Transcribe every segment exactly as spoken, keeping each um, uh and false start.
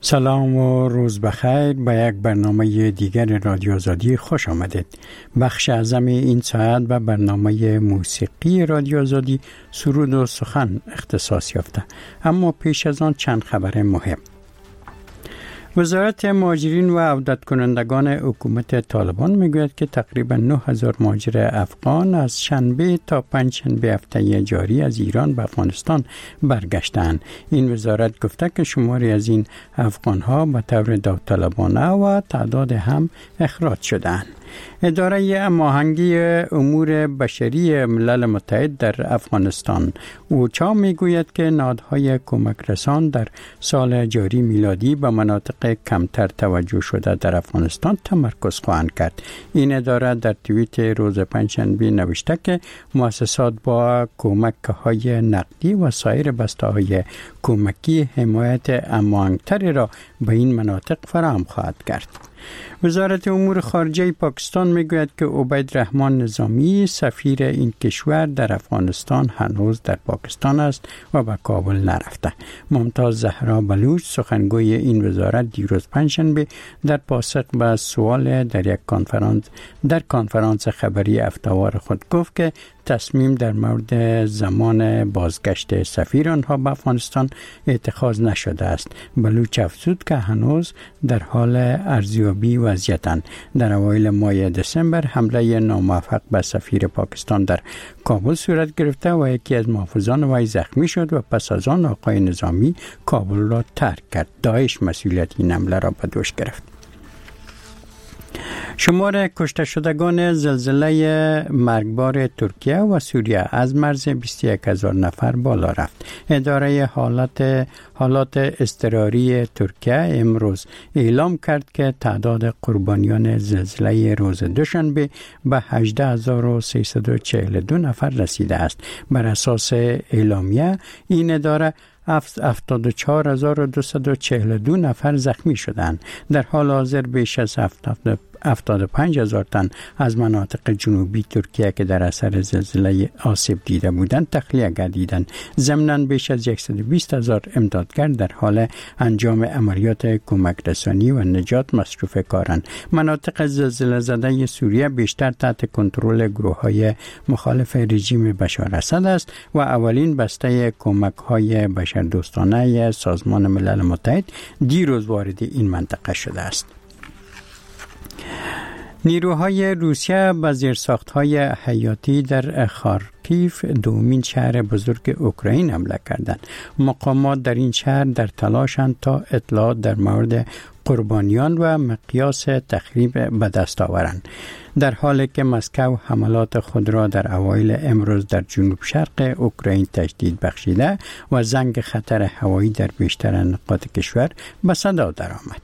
سلام و روز بخیر. به یک برنامه دیگر رادیو آزادی خوش آمدید. بخش اعظم این ساعت به برنامه موسیقی رادیو آزادی سرود و سخن اختصاص یافته، اما پیش از آن چند خبر مهم. وزارت مهاجرین و عودت کنندگان حکومت طالبان میگوید که تقریبا نه هزار مهاجر افغان از شنبه تا پنج شنبه هفته جاری از ایران به افغانستان برگشتند. این وزارت گفته که شماری از این افغان‌ها به طور داوطلبانه و تعداد هم اخراج شدند. اداره هماهنگی امور بشری ملل متحد در افغانستان اوچا میگوید که نهادهای کمک رسان در سال جاری میلادی به مناطق کمتر توجه شده در افغانستان تمرکز خواهند کرد. این اداره در توییت روز پنجشنبه نوشته که مؤسسات با کمک‌های نقدی و سایر بسته‌های کمکی حمایت هماهنگ‌تری را به این مناطق فراهم خواهد کرد. وزارت امور خارجه پاکستان میگوید که عبید رحمان نظامی سفیر این کشور در افغانستان هنوز در پاکستان است و به کابل نرفته. ممتاز زهرا بلوچ سخنگوی این وزارت دیروز پنجشنبه در پاسخ به سوال در یک کنفرانس در کنفرانس خبری هفته‌وار خود گفت که تصمیم در مورد زمان بازگشت سفیر آنها به افغانستان اتخاذ نشده است. بلوچ افزود که هنوز در حال ارزیابی وضعیتند. در اوایل ماه دسامبر حمله ناموفق به سفیر پاکستان در کابل صورت گرفته و یکی از محافظان وی زخمی شد و پس از آن آقای نظامی کابل را ترک کرد. داعش مسئولیت این حمله را به دوش گرفت. شمار کشته شدگان زلزله مرگبار ترکیه و سوریه از مرز بیست و یک هزار نفر بالا رفت. اداره حالات حالات اضطراری ترکیه امروز اعلام کرد که تعداد قربانیان زلزله روز دوشنبه به هجده هزار و سیصد و چهل و دو نفر رسیده است. بر اساس اعلامیه این اداره هفتاد و چهار هزار و دویست و چهل و دو نفر زخمی شدند. در حال حاضر بیش از هفتاد و پنج هزار تن از مناطق جنوبی ترکیه که در اثر زلزله آسیب دیده بودند تخلیه گردیدند. ضمناً بیش از صد و بیست هزار امدادگر در حال انجام عملیات کمک رسانی و نجات مصروف کارند. مناطق زلزله زده سوریه بیشتر تحت کنترل گروه‌های مخالف رژیم بشار اسد است و اولین بسته کمک‌های بشردوستانه سازمان ملل متحد دیروز وارد این منطقه شده است. نیروهای روسیه به زیرساخت‌های حیاتی در خارکیف دومین شهر بزرگ اوکراین حمله کردند. مقامات در این شهر در تلاشند تا اطلاعات در مورد قربانیان و مقیاس تخریب به دست آورند، در حالی که مسکو حملات خود را در اوایل امروز در جنوب شرق اوکراین تجدید بخشیده و زنگ خطر هوایی در بیشتر نقاط کشور به صدا درآمد.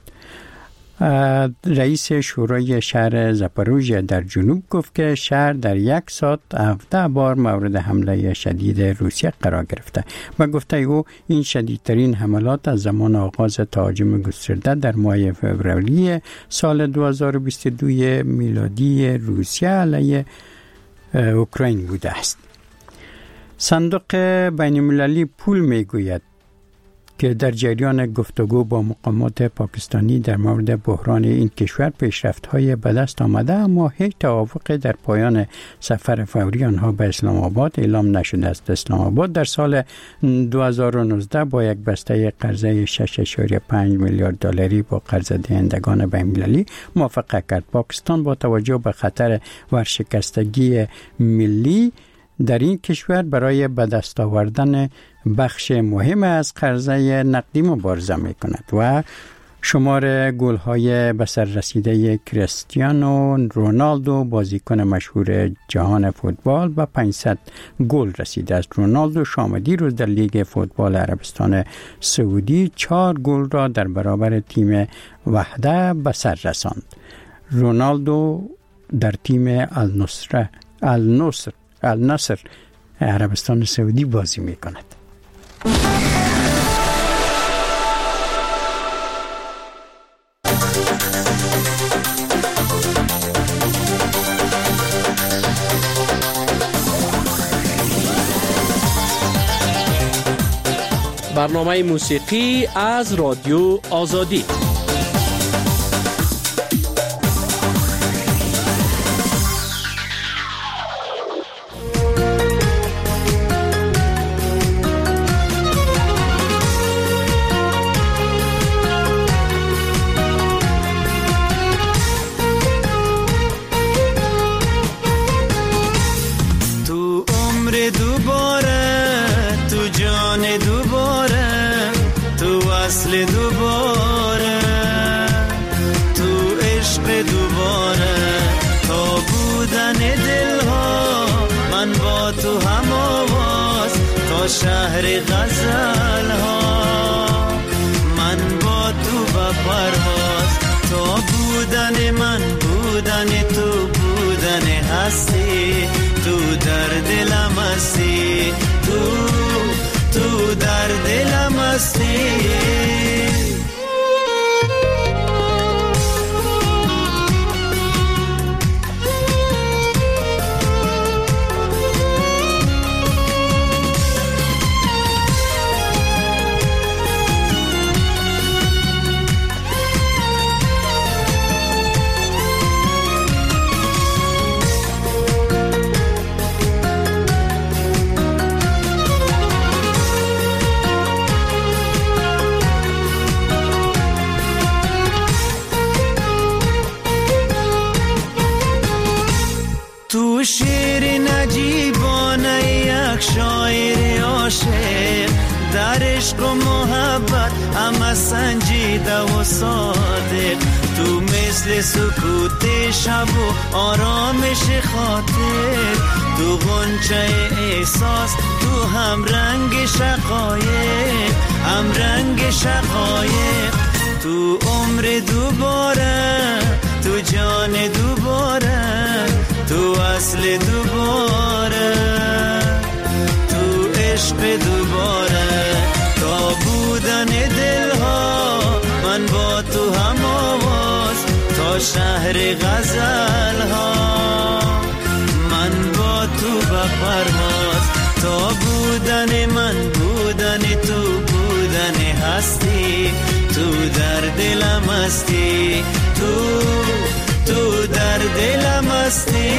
رئیس شورای شهر زاپاروژیا در جنوب گفت که شهر در یک ساعت هفده بار مورد حمله شدید روسیه قرار گرفته و گفته او این شدیدترین حملات از زمان آغاز تهاجم گسترده در ماه فوریه سال دو هزار و بیست و دو میلادی روسیه علیه اوکراین بوده است. صندوق بین المللی پول میگوید که در جریان گفتگو با مقامات پاکستانی در مورد بحران این کشور پیشرفت‌های به دست آمده، اما هیچ توافق در پایان سفر فوری آنها به اسلام آباد اعلام نشده است. اسلام آباد در سال دو هزار و نوزده با یک بسته قرضه شش و پنج میلیارد دلاری با قرض دهندگان بین‌المللی موافقت کرد. پاکستان با توجه به خطر ورشکستگی ملی در این کشور برای به دست آوردن بخش مهم از قرضه نقدی مبارزه می کند و شمار گل‌های به سر رسیده کریستیانو رونالدو بازیکن مشهور جهان فوتبال به پانصد گل رسیده است. رونالدو شام دیروز در لیگ فوتبال عربستان سعودی چهار گل را در برابر تیم وحده به سر رساند. رونالدو در تیم النصر النصر النصر عربستان سعودی بازی می کند. برنامه موسیقی از رادیو آزادی. دوباره تو عشق دوباره تا بودن دلها من با تو هم آواز تا شهر غزل ها من با تو با پرواز تا بودن من بودن تو بودن هستی تو در دلم هستی تو تو در دلم هستی تو شعر نجیبانه یک شاعر عاشق در عشق و محبت همه سنجیده و صادق تو مثل سکوت شب و آرامش خاطر تو غنچه احساس تو هم رنگ شقایق هم رنگ شقایق تو عمر دوباره تو جان دوباره تو اصل دوباره تو عشق دوباره تا بودن دلها من با تو هم آواز تا شهر غزل ها من با تو به پرواز تا بودن من بودن تو بودن هستی تو در دلم هستی تو تو در دلم هستی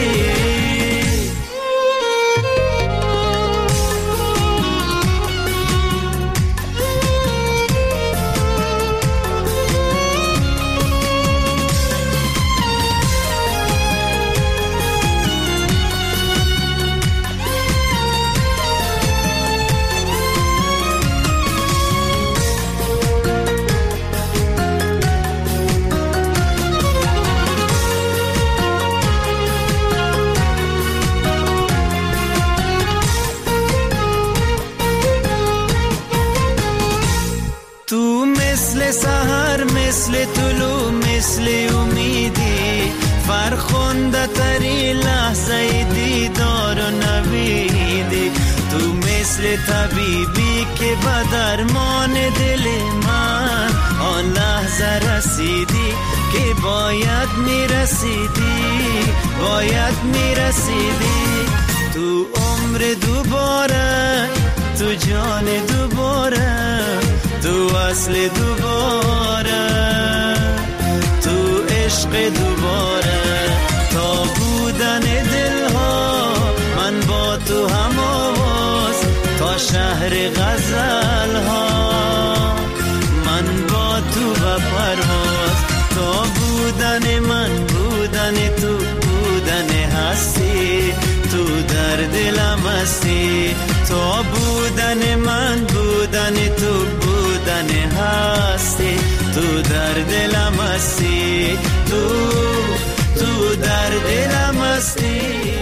سحر مثل طلوع مثل امیدی فرخنده تری لحظه دیدار و نویدی تو مثل طبیبی که به درمان دل من آن لحظه رسیدی که باید میرسیدی باید میرسیدی تو عمر دوباره تو جان دوباره تو اصل دوباره تو عشق دوباره تا بودن دلها من با تو هم آواز تا شهر غزل ها من با تو و پرواز تا بودن من بودن تو بودن هستی تو در دلم هستی تا بودن من بودن تو بودن هستی تو در دلم هستی تو تو در دلم هستی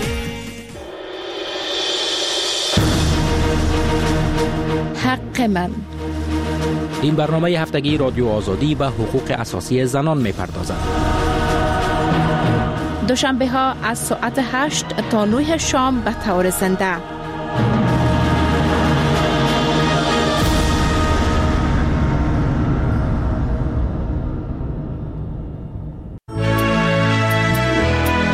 حق من. این برنامه هفتگی رادیو آزادی به حقوق اساسی زنان می‌پردازد. دوشنبه ها از ساعت هشت تا نه شام به طور زنده.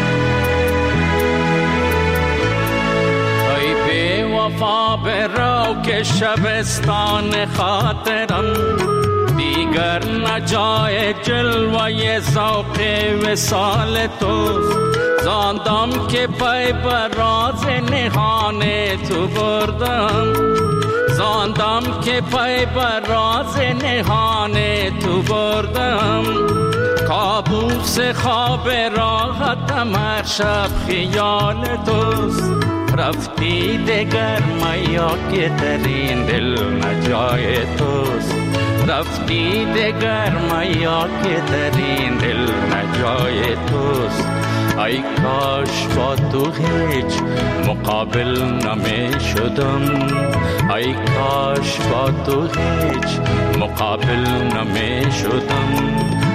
ای بی وفا برو نوک شبستان خاطرم، دیگر نجای جلوه ذوق وصال توست. زاندم که پای بر راز نهان تو بردم، زاندم که پای بر راز نهان تو بردم. کابوس خواب راحتم هر شب خیال توست. رفتی دگر میا که ترین دل نجای توست. رفتی دگر میا که ترین دل نجای توست. ای کاش با تو هیچ مقابل نمی شدم، ای کاش با تو هیچ مقابل نمی شدم.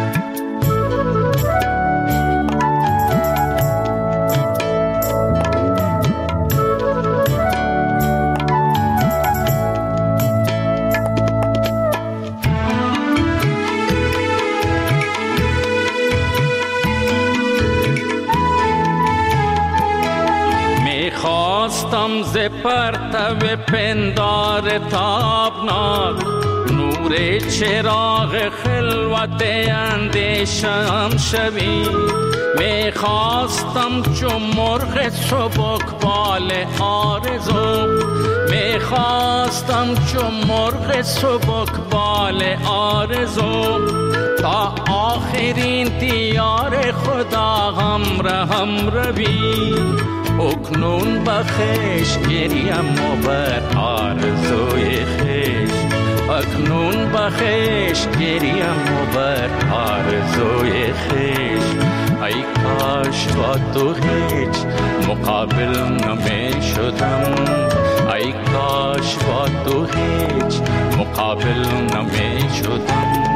خواستم ز پرتو پندار تابناک نور چراغ خلوت اندیشم شوی. می خواستم چون مرغ سبکبال آرزو، می خواستم چون مرغ سبکبال آرزو. تا آخرین دیار خدا همراهم روی. اکنون بخش گریم و بر آرزوی خیش، اکنون بخش گریم و بر آرزوی خیش. ای کاش با تو هیچ مقابل نمی شدم، ای کاش با تو هیچ مقابل نمی شدم.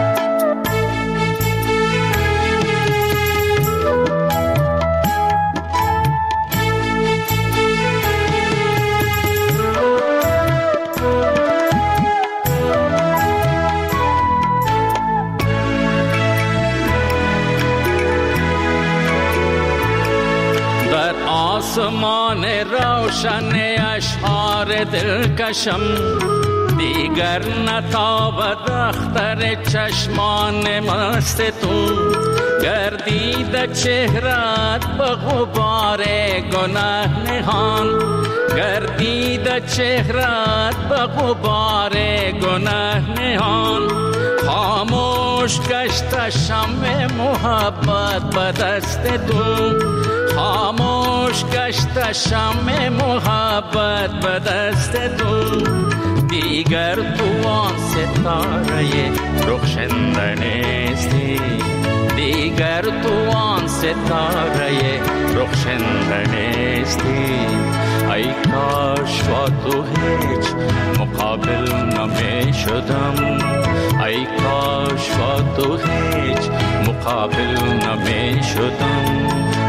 آسمان روشن اشعار دلکشم، دیگر نتابد اختر چشمان مست تو. گردید چهرت به غبار گناه نهان، گردید چهرت به غبار گناه نهان. خاموش گشت شمع محبت به دست تو، خاموش گشت شمع محبت به دست تو. دیگر تو آن ستاره رخشنده نیستی، دیگر تو آن ستاره رخشنده نیستی. ای کاش با تو هیچ مقابل نمی شدم، ای کاش با تو هیچ مقابل نمی شدم.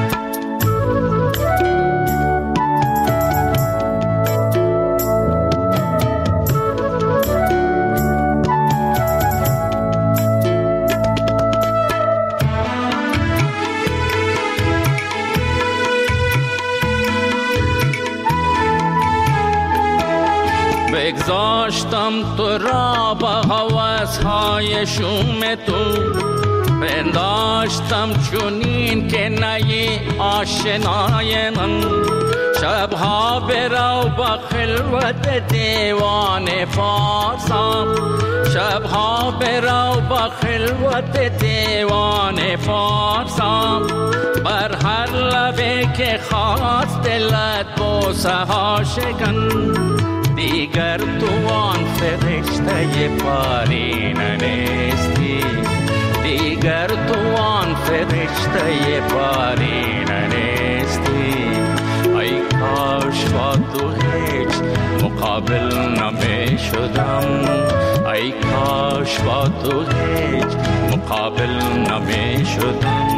بگذاشتم تو را با هوس‌های شوم تو، پنداشتم چونین که نی آشنای من. شبها برو با خلوت دیوان فارسا، شبها برو با خلوت دیوان فارسا. بر هر لبه که خواست دلت بوسه ها شکن. دیگر تو آن فرشته پارینه نیستی، دیگر تو آن فرشته پارینه نیستی. ای کاش با تو هیچ مقابل نمی شدم، ای کاش با تو هیچ مقابل نمی شدم.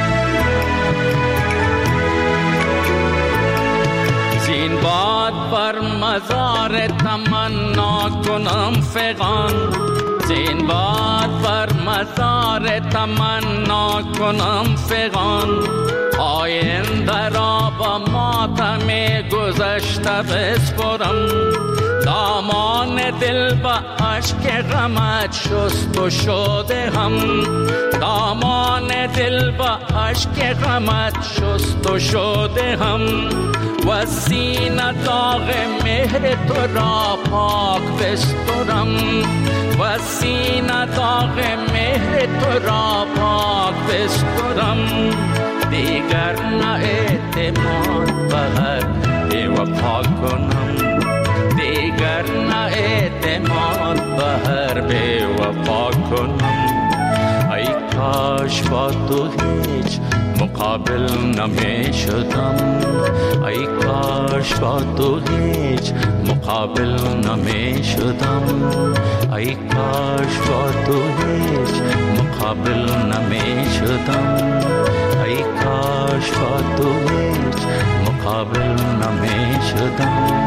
بر مزار تمنا کنم فغان، زین باد بر مزار تمنا کنم فغان. آینده را با ماتم گذشته بسپرم، دامان دل با عشق غمت شست و شده هم، دامان دل با عشق غمت شست و شده هم. و سینه داغ مهر تو را پاک بسترم، و سینه داغ مهر تو را پاک بسترم. دیگر نه اعتماد بر بی وفا کنم، دیگر نه اعتماد بر بی وفا کنم. ای کاش با تو هیچ مقابل نمی شدم، ای کاش با تو هیچ مقابل نمی شدم، ای کاش با تو هیچ مقابل نمی شدم، ای کاش با تو هیچ مقابل نمی شدم.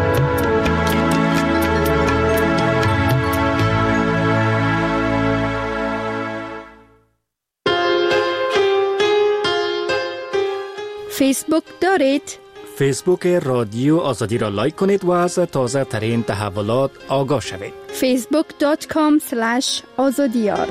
فیسبوک دارید؟ فیسبوک رادیو آزادی را لایک کنید و از تازه ترین تحولات آگاه شوید. فیسبوک دات کام اسلش آزادیار.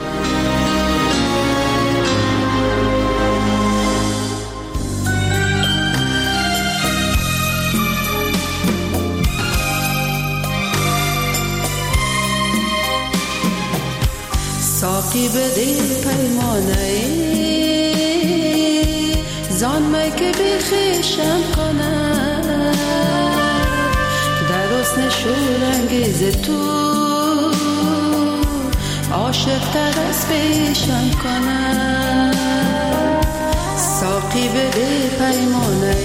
ساقی بده پیمانه زان می که بخیشم کنم، در حسن شورانگیز تو عاشق تر از پیشم کنم. ساقی بده پیمانه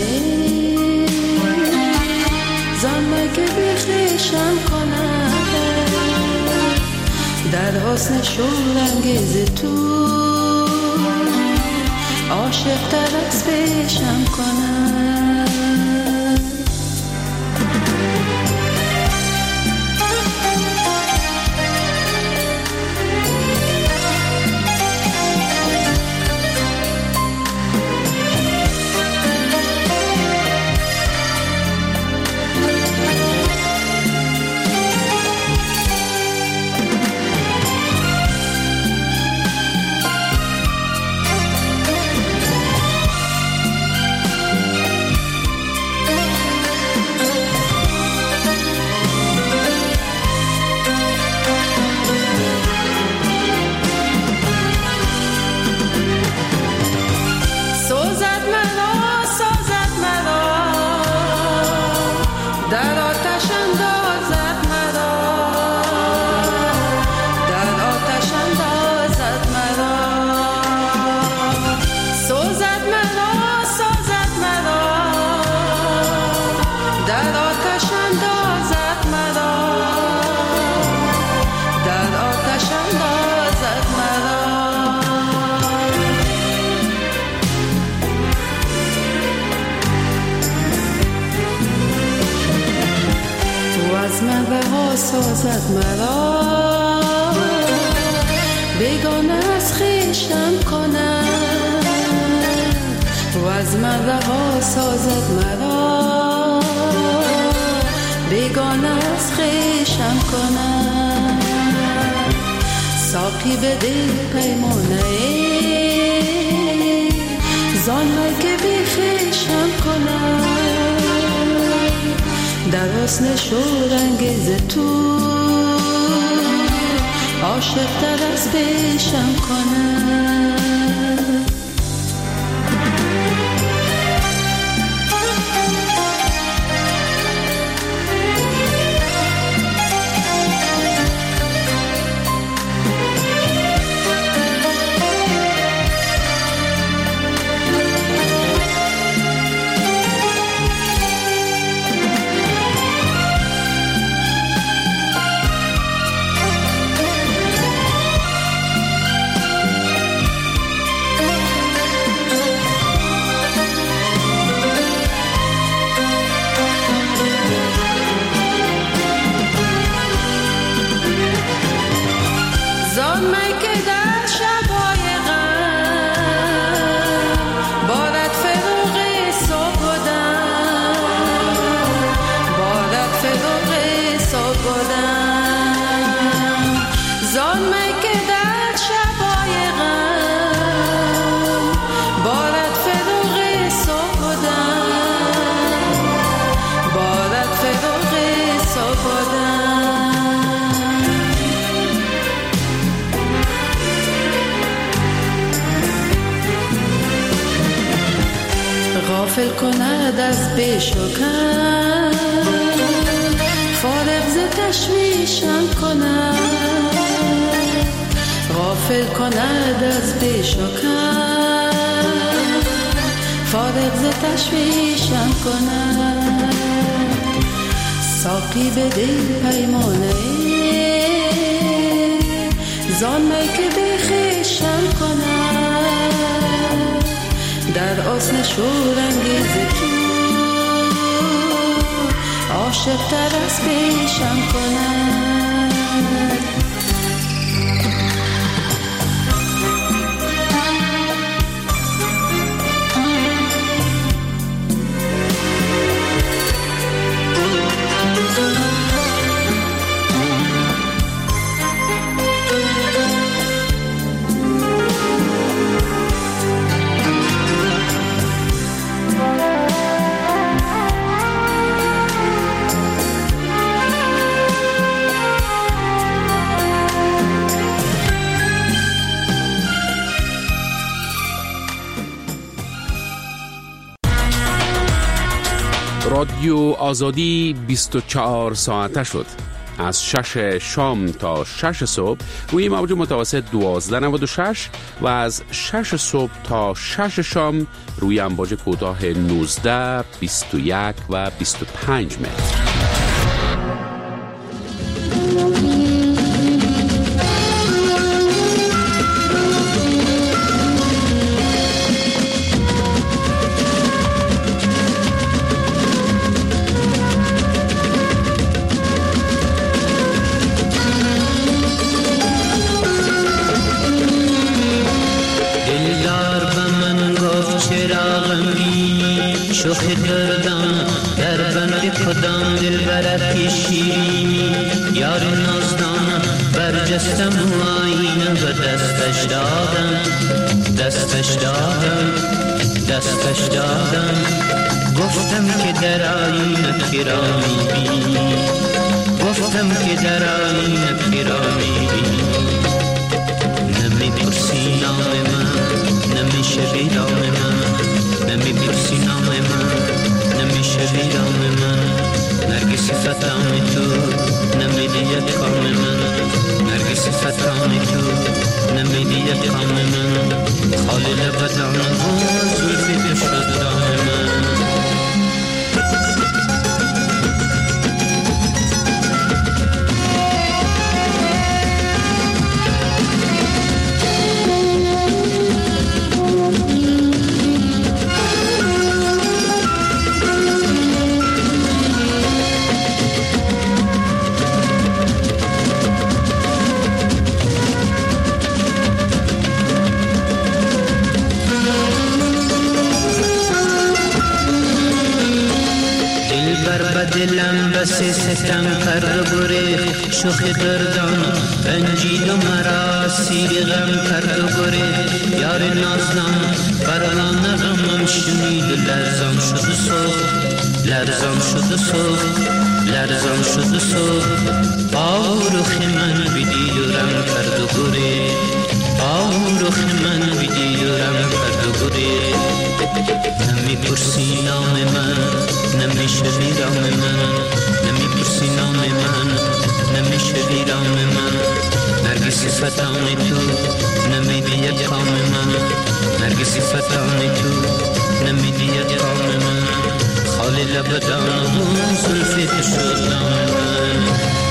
زان می که بخیشم کنم، در حسن شورانگیز تو عاشق تر از پیشم کنم. سازد مرا بیگانه از خویشم کنم، و از من رها سازد مرا بیگانه از خویشم کنم. ساقی بده پیمانه زان می که بی خویشم کنم، در حسن شورانگیز تو عاشق تر از پیشم کنم. غافل کند از پیش و کم، فارغ ز تشویشم کند، غافل کند از پیش و کم، فارغ ز تشویشم کند. ساقی بده پیمانه زان می که بخیشم کند، در آسن شورانگیز تو عاشق تر از پیشم کند. رادیو آزادی بیست و چهار ساعته شد. از شش شام تا شش صبح روی موج متوسط دوازده نود و شش و از شش صبح تا شش شام روی امواج کوتاه نوزده، بیست و یک و بیست و پنج متر. شوخی دردم در بند کدام دل برد شیرینی، یار نازدانم برجستم و آینه و دستش دادم، دستش دادم، دستش دادم. گفتم که در آینه کرا میبینی، گفتم که در آینه کرا میبینی. نمیپرسی نام من، نمیشه بیرام من، نمیپرسی نام من، نمیشه بیرام من. نرگس فتان تو نمیدید کام من، نرگس فتان تو نمیدید کام من. خالی لبدان و زلفی تو شد دام من. دلم بسی ستم کرد و گریخت، شوخ دردان رنجید و مرا سیر غم کرد و گریخت. یار نازنم پروانه غمم شنید و لرزان شد و سوخت، لرزان شد و سوخت، لرزان شد و سوخت. آه رخ من بدید و رم کرد و گریخت، آه رخ من بدید و رم کرد و گریخت. نمیپرسی نام من، نمیشه بیرام من، نمیپرسی نام من، نمیشه بیرام من. نرگس فتان تو نمیدید کام من، نرگس فتان تو نمیدید کام من. خالی لبدان و زلفی تو شد نام من.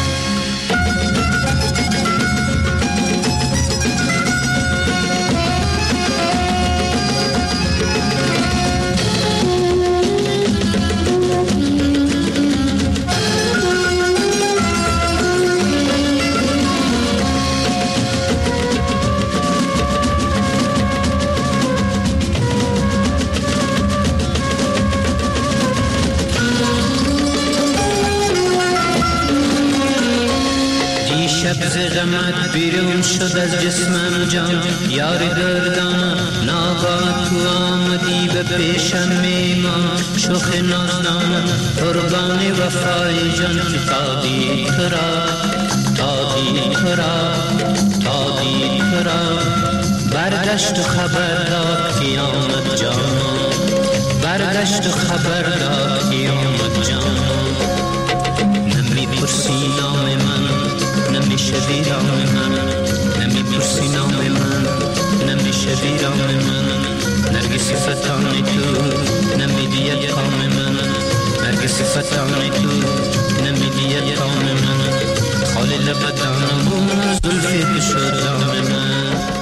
شب ز غمت بیرون شد از جسمم جان، یار دردان ناگاه تو آمدی به پیشم میمان. شوخ نازدان قربان وفای جان، تادی ترا تادی ترا تادی ترا. برگشت و خبر داد قیامت جان، برگشت برگشت و خبر داد که آمد جان. نمی پرسی نام من، نمیشه ویران من. نمی پرسی نام من، نمیشه ویران من. نرگس فتان تو نمیدید کام من. نرگس فتان تو نمیدید کام من. خالی لبدان و زلفی بشد دام من.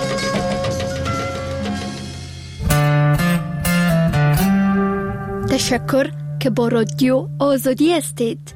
تشکر که با رادیو آزادی هستید.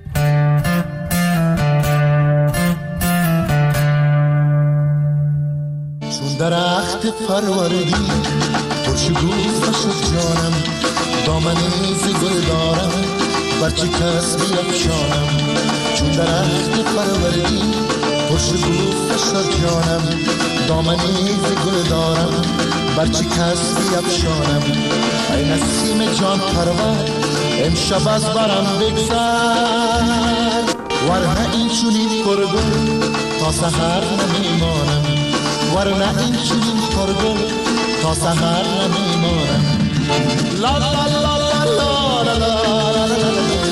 چون درخت پروردی خوشگوزه شد جانم. دامنی ز گل دارم برچه کس بیفشانم. چون درخت پروردی خوشگوزه شد جانم. دامنی ز گل دارم برچه کس بیفشانم. ای نسیم جان پرور امشب از برم بگذر. ورنه این چونین پرگل تا سحر نمیمانم. ورنه این چونین پرگل تا سحر نمیمانم. لا لا لا لا لا لا لا لا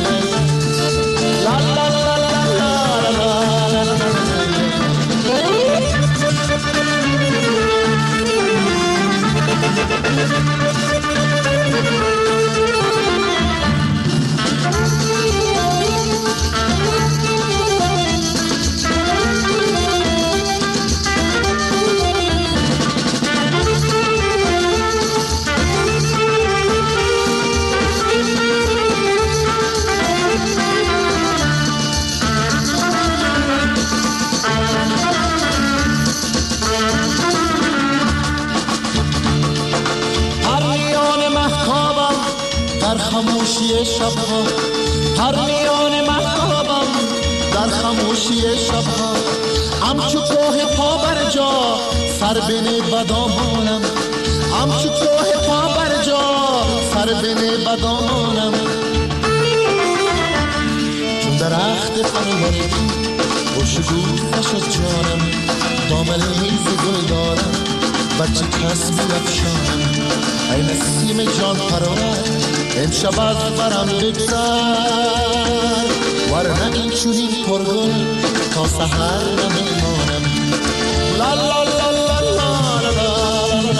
خاموشی شبها. هر میان مهتابم در خاموشی شبها. همچو کوه پا بر جا سر بین بدامانم. همچو کوه پا بر جا سر بین بدامانم. چون درخت پروردی خوشگوزه شد جانم. دامنی ز گل دارم برچه کس بیفشانم. ای نسیم جان پرور امشب از برم بگذر. ورنه این چونین پرگل تا سحر نمیمانم. لا لا لا لا لا لا لا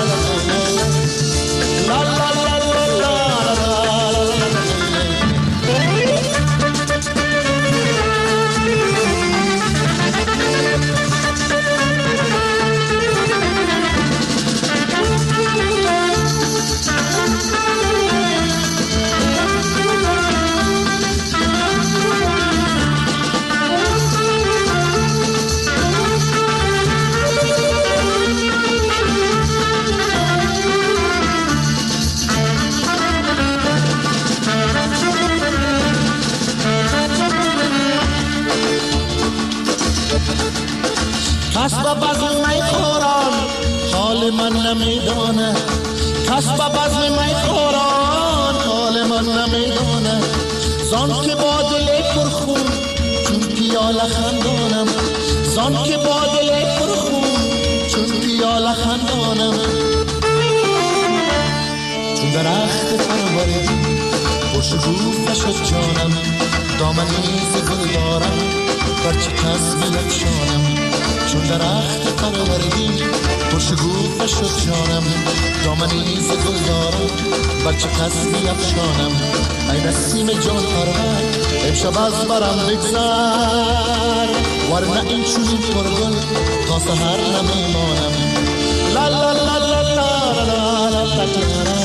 کس با بزم می خوران حال من نمیدانه. کس با بزم می خوران حال من نمیدانه. زان که با دل پرخون چون پیاله خندانم. زان که با دل پرخون چون پیاله خندانم. چون درخت پروردی خوشگوزه شد جانم. دامنی ز گل دارم برچه کس بیفشانم. چون درخت پروردی خوشگوزه شد جانم. دامنی ز گل دارم برچه کس بیفشانم. ای نسیم جان پرور امشب از برم بگذر. ورنه این چونین پرگل تا سحر نمیمانم. لا لا لا لا لا لا لا لا